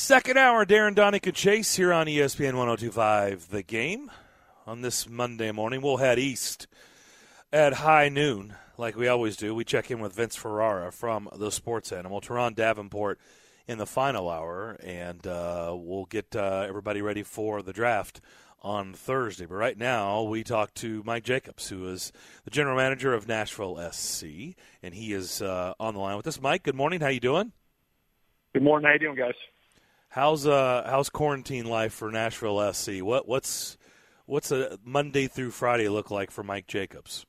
Second hour, Darren Donick and Chase here on ESPN 102.5 The Game. On this Monday morning, we'll head east at high noon, like we always do. We check in with Vince Ferrara from the Sports Animal, Teron Davenport in the final hour, and we'll get everybody ready for the draft on Thursday. But right now, we talk to Mike Jacobs, who is the general manager of Nashville SC, and he is on the line with us. Mike, good morning. How you doing? Good morning. How you doing, guys? How's quarantine life for Nashville SC? What's a Monday through Friday look like for Mike Jacobs?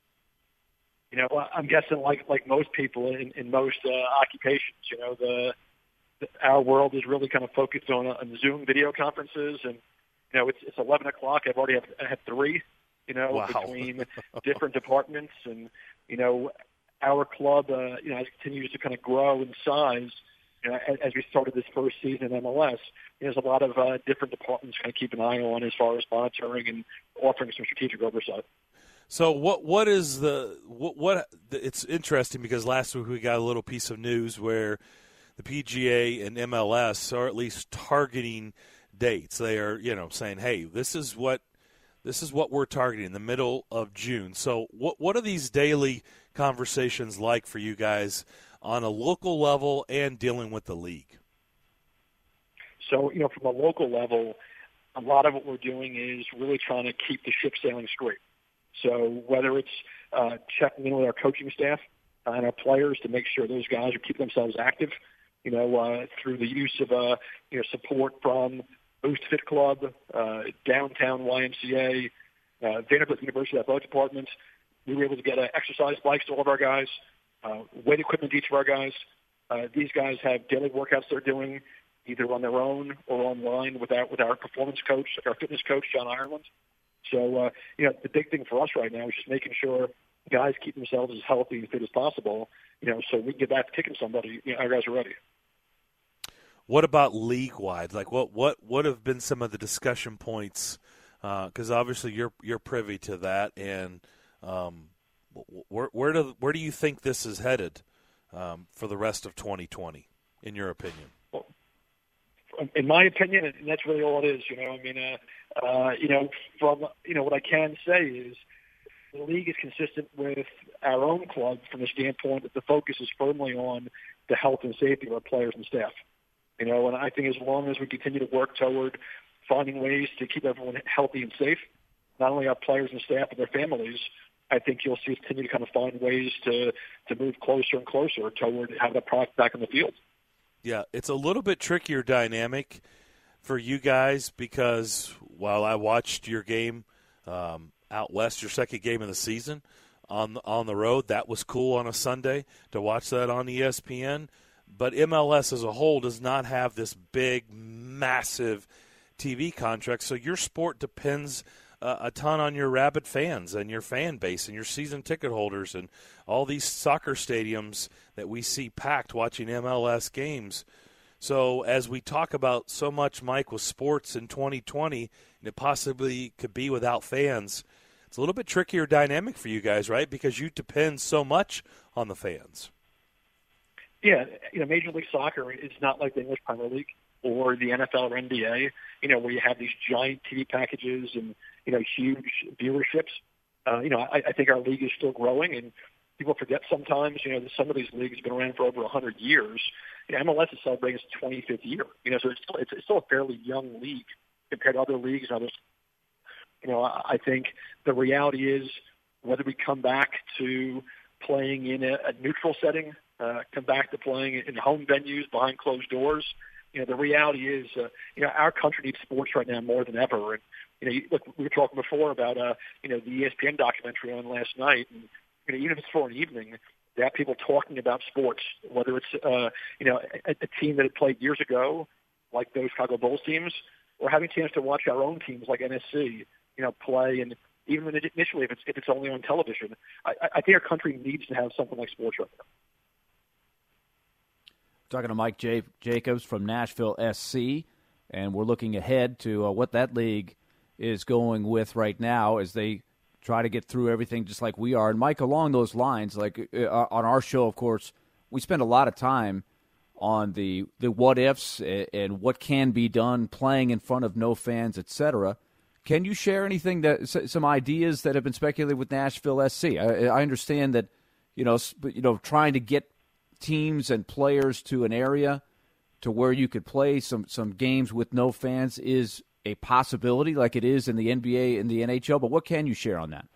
You know, I'm guessing like most people in most occupations, you know, our world is really kind of focused on Zoom video conferences, and you know, it's 11 o'clock. I've already had three, you know, wow. between different departments, and you know, our club, you know, continues to kind of grow in size. You know, as we started this first season in MLS, there's a lot of different departments kind of keep an eye on as far as monitoring and offering some strategic oversight. So what is what it's interesting because last week we got a little piece of news where the PGA and MLS are at least targeting dates. They are, you know, saying, hey, this is what we're targeting in the middle of June. So what are these daily conversations like for you guys on a local level and dealing with the league? So, you know, from a local level, a lot of what we're doing is really trying to keep the ship sailing straight. So whether it's checking in with our coaching staff and our players to make sure those guys are keeping themselves active, you know, through the use of, you know, support from Boost Fit Club, Downtown YMCA, Vanderbilt University Athletic Department. We were able to get exercise bikes to all of our guys, weight equipment to each of our guys. These guys have daily workouts they're doing either on their own or online with our performance coach, like our fitness coach, John Ireland. So, you know, the big thing for us right now is just making sure guys keep themselves as healthy and fit as possible, you know, so we can get back to kicking somebody. You know, our guys are ready. What about league-wide? Like, what have been some of the discussion points? Because obviously you're privy to that, and where do you think this is headed for the rest of 2020, in your opinion? Well, in my opinion, and that's really all it is. You know, I mean, you know, from what I can say is the league is consistent with our own club from the standpoint that the focus is firmly on the health and safety of our players and staff. You know, and I think as long as we continue to work toward finding ways to keep everyone healthy and safe, not only our players and staff but their families, I think you'll see us continue to kind of find ways to move closer and closer toward having that product back on the field. Yeah, it's a little bit trickier dynamic for you guys because while I watched your game out west, your second game of the season on the road, that was cool on a Sunday to watch that on ESPN. But MLS as a whole does not have this big, massive TV contract, so your sport depends a ton on your rabid fans and your fan base and your season ticket holders and all these soccer stadiums that we see packed watching MLS games. So as we talk about so much, Mike, with sports in 2020, and it possibly could be without fans, it's a little bit trickier dynamic for you guys, right? Because you depend so much on the fans. Yeah, you know, Major League Soccer is not like the English Premier League or the NFL or NBA, you know, where you have these giant TV packages and, you know, huge viewerships. You know, I think our league is still growing, and people forget sometimes, you know, that some of these leagues have been around for over 100 years. You know, MLS is celebrating its 25th year. You know, so it's still a fairly young league compared to other leagues and others. You know, I think the reality is whether we come back to playing in a neutral setting, come back to playing in home venues behind closed doors. You know, the reality is, you know, our country needs sports right now more than ever. And, you know, look, we were talking before about, you know, the ESPN documentary on last night. And, you know, even if it's for an evening, to have people talking about sports, whether it's, you know, a team that had played years ago, like those Chicago Bulls teams, or having a chance to watch our own teams like NSC, you know, play. And even initially, if it's only on television, I think our country needs to have something like sports right now. Talking to Mike Jacobs from Nashville SC, and we're looking ahead to what that league is going with right now as they try to get through everything just like we are. And, Mike, along those lines, like on our show, of course, we spend a lot of time on the what ifs and what can be done playing in front of no fans, etc. Can you share anything some ideas that have been speculated with Nashville SC? I understand that trying to get teams and players to an area to where you could play some games with no fans is a possibility, like it is in the NBA and the NHL. But what can you share on that?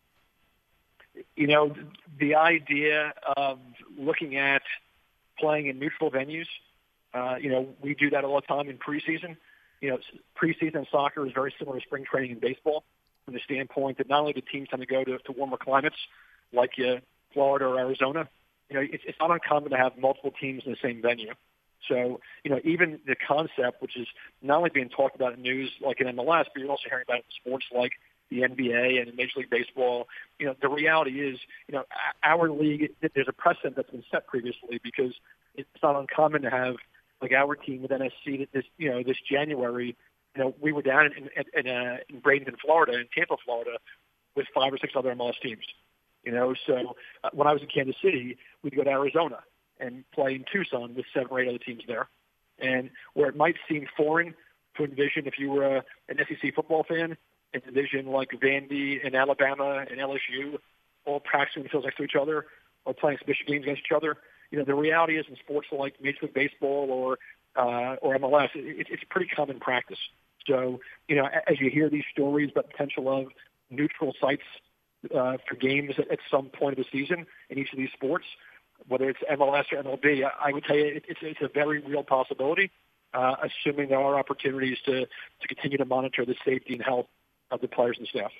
The idea of looking at playing in neutral venues, we do that all the time in preseason. Preseason soccer is very similar to spring training in baseball from the standpoint that not only do teams tend to go to warmer climates like Florida or Arizona, it's not uncommon to have multiple teams in the same venue. So, even the concept, which is not only being talked about in news like in MLS, but you're also hearing about it in sports like the NBA and in Major League Baseball. The reality is, our league, there's a precedent that's been set previously because it's not uncommon to have, like our team with NSC this January, we were down in Bradenton, Florida, in Tampa, Florida, with 5 or 6 other MLS teams. So when I was in Kansas City, we'd go to Arizona and play in Tucson with 7 or 8 other teams there. And where it might seem foreign to envision if you were an SEC football fan, and envision like Vandy and Alabama and LSU all practicing fields next to each other or playing submission games against each other. The reality is in sports like Major League Baseball or MLS, it's pretty common practice. So, as you hear these stories about the potential of neutral sites for games at some point of the season in each of these sports, whether it's MLS or MLB, I would tell you it's a very real possibility, assuming there are opportunities to continue to monitor the safety and health of the players and staff.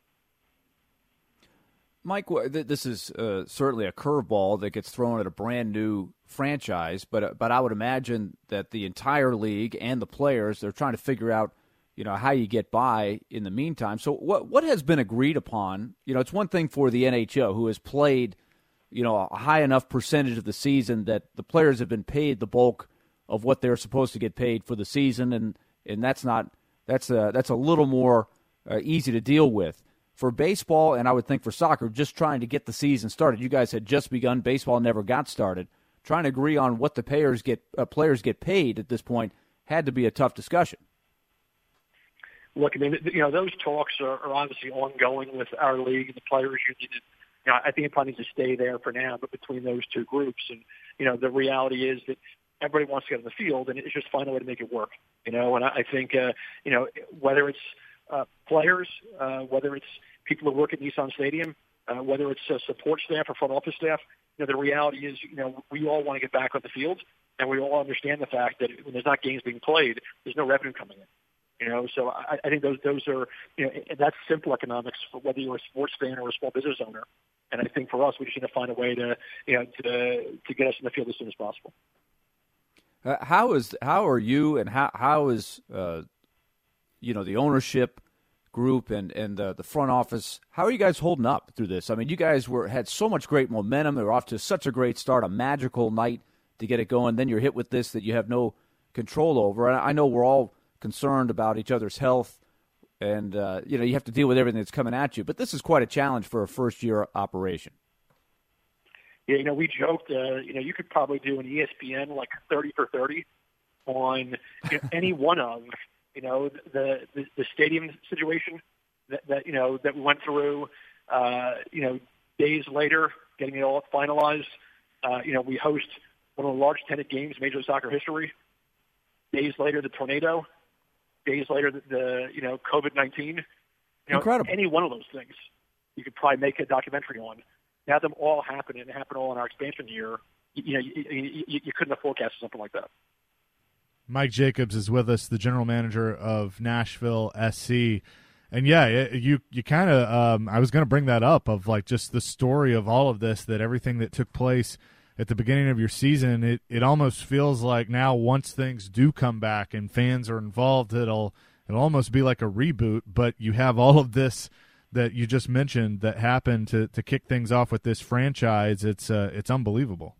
Mike, this is certainly a curveball that gets thrown at a brand new franchise, but I would imagine that the entire league and the players, they're trying to figure out, how you get by in the meantime. So what has been agreed upon? It's one thing for the NHL, who has played, a high enough percentage of the season that the players have been paid the bulk of what they're supposed to get paid for the season, and that's a little more easy to deal with. For baseball, and I would think for soccer, just trying to get the season started. You guys had just begun. Baseball never got started. Trying to agree on what the players get paid at this point had to be a tough discussion. Look, those talks are obviously ongoing with our league and the players union. I think it probably needs to stay there for now, but between those two groups. And, the reality is that everybody wants to get on the field, and it's just find a way to make it work. And I think, whether it's players, whether it's people who work at Nissan Stadium, whether it's support staff or front office staff, the reality is, we all want to get back on the field, and we all understand the fact that when there's not games being played, there's no revenue coming in. So I think those are, that's simple economics for whether you're a sports fan or a small business owner. And I think for us, we just need to find a way to get us in the field as soon as possible. How are you and how is the ownership group and the front office, how are you guys holding up through this? I mean, you guys had so much great momentum. They were off to such a great start, a magical night to get it going. Then you're hit with this that you have no control over. And I know we're all concerned about each other's health, and you have to deal with everything that's coming at you. But this is quite a challenge for a first-year operation. Yeah, we joked, you could probably do an ESPN like 30 for 30 on any one of the stadium situation that we went through. Days later, getting it all finalized. We host one of the largest attended games in Major League Soccer history. Days later, the tornado. Days later, the COVID-19. Incredible. Any one of those things, you could probably make a documentary on. Have them all happen and happen all in our expansion year. You couldn't have forecasted something like that. Mike Jacobs is with us, the general manager of Nashville SC. And yeah, you kind of, I was going to bring that up of like just the story of all of this, that everything that took place at the beginning of your season, it almost feels like now once things do come back and fans are involved, it'll almost be like a reboot, but you have all of this that you just mentioned that happened to kick things off with this franchise. It's unbelievable.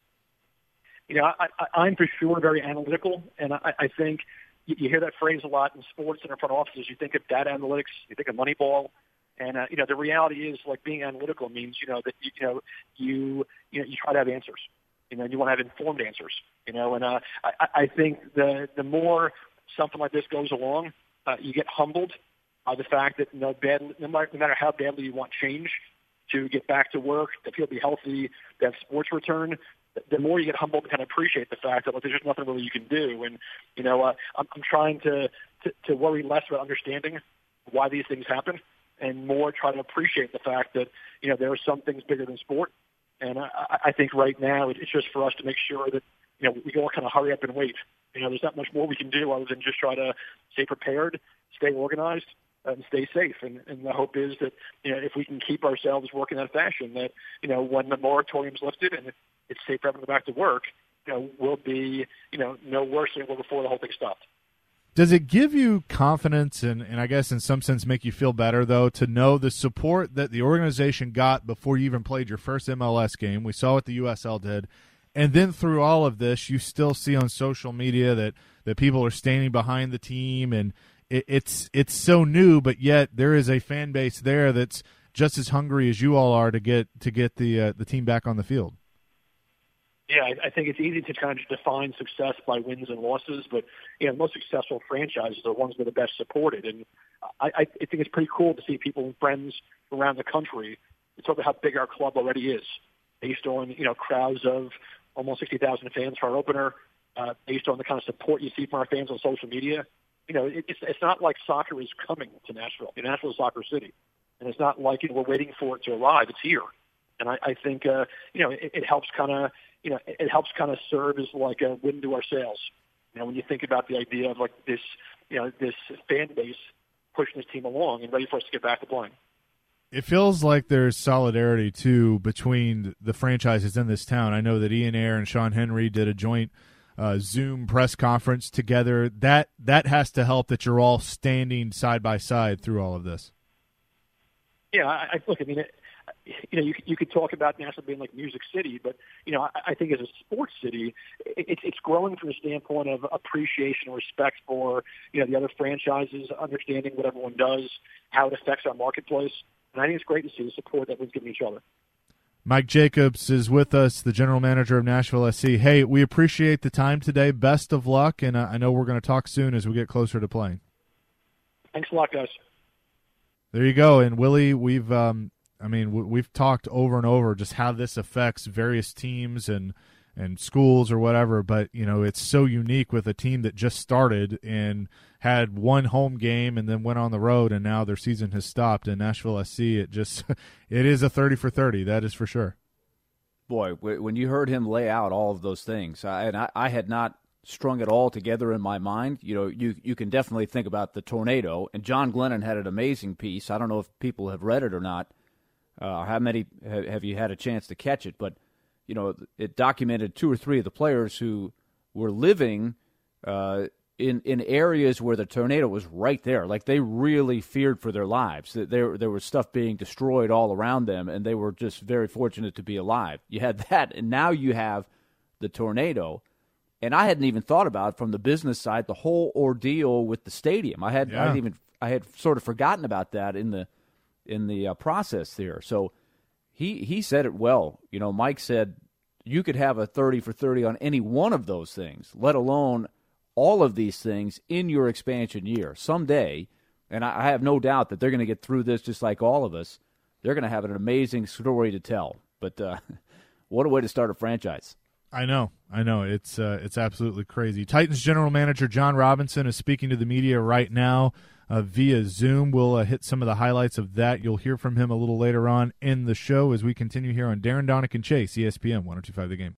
I'm for sure very analytical, and I think you hear that phrase a lot in sports and in front offices. You think of data analytics, you think of Moneyball, and the reality is like being analytical means that you try to have answers, and you want to have informed answers. And I think the more something like this goes along, you get humbled by the fact that no matter how badly you want change to get back to work, to feel be healthy, to have sports return, the more you get humbled and kind of appreciate the fact that there's just nothing really you can do. And I'm trying to worry less about understanding why these things happen, and more try to appreciate the fact that there are some things bigger than sport. And I think right now it's just for us to make sure that we all kind of hurry up and wait. There's not much more we can do other than just try to stay prepared, stay organized, and stay safe. And the hope is that if we can keep ourselves working in that fashion, that when the moratorium's lifted and it's safe for everyone to go back to work, we'll be no worse than we were before the whole thing stopped. Does it give you confidence and I guess in some sense make you feel better, though, to know the support that the organization got before you even played your first MLS game? We saw what the USL did. And then through all of this, you still see on social media that people are standing behind the team, and it's so new, but yet there is a fan base there that's just as hungry as you all are to get the team back on the field. Yeah, I think it's easy to kind of define success by wins and losses, but the most successful franchises are the ones that are the best supported. And I think it's pretty cool to see people and friends around the country talk about how big our club already is, based on crowds of almost 60,000 fans for our opener, based on the kind of support you see from our fans on social media. It's not like soccer is coming to Nashville. Nashville is a soccer city, and it's not like we're waiting for it to arrive. It's here, and I think it helps kind of serve as like a wind to our sails. When you think about the idea of like this fan base pushing this team along and ready for us to get back to playing. It feels like there's solidarity, too, between the franchises in this town. I know that Ian Ayre and Sean Henry did a joint Zoom press conference together. That has to help that you're all standing side by side through all of this. Yeah, you could talk about Nashville being like Music City, but I think as a sports city, it's growing from the standpoint of appreciation and respect for the other franchises, understanding what everyone does, how it affects our marketplace. And I think it's great to see the support that we've given each other. Mike Jacobs is with us, the general manager of Nashville SC. Hey, we appreciate the time today. Best of luck, and I know we're going to talk soon as we get closer to playing. Thanks a lot, guys. There you go. And Willie, we've talked over and over just how this affects various teams and schools or whatever, but it's so unique with a team that just started and had one home game and then went on the road, and now their season has stopped. And Nashville SC, it is a 30 for 30, that is for sure. Boy, when you heard him lay out all of those things, I had not strung it all together in my mind. You can definitely think about the tornado, and John Glennon had an amazing piece. I don't know if people have read it or not. How many have you had a chance to catch it? But it documented 2 or 3 of the players who were living in areas where the tornado was right there. Like, they really feared for their lives. There was stuff being destroyed all around them, and they were just very fortunate to be alive. You had that, and now you have the tornado. And I hadn't even thought about, from the business side, the whole ordeal with the stadium. I had sort of forgotten about that in the process there. So he said it well. Mike said you could have a 30 for 30 on any one of those things, let alone all of these things in your expansion year. Someday, and I have no doubt that they're going to get through this just like all of us, they're going to have an amazing story to tell. But what a way to start a franchise. I know. It's absolutely crazy. Titans general manager John Robinson is speaking to the media right now via Zoom. We'll hit some of the highlights of that. You'll hear from him a little later on in the show as we continue here on Darren Donick and Chase, ESPN 102.5 The Game.